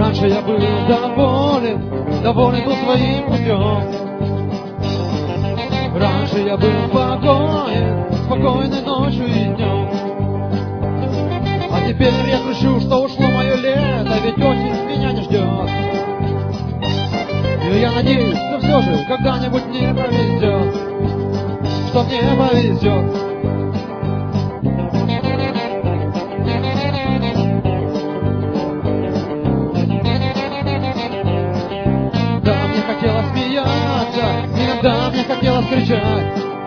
Раньше я был доволен был своим путем. Раньше я был спокойной ночью и днем. А теперь я грущу, что ушло мое лето, ведь осень меня не ждет. И я надеюсь, что все же когда-нибудь мне повезет, что мне повезет. Иногда мне хотелось кричать,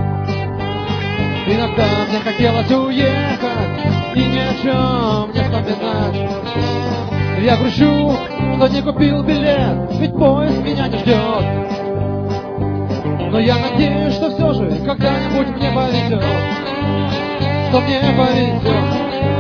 иногда мне хотелось уехать и ни о чем не вспоминать. Я грущу, что не купил билет, ведь поезд меня не ждет. Но я надеюсь, что все же когда-нибудь мне повезет, что мне повезет.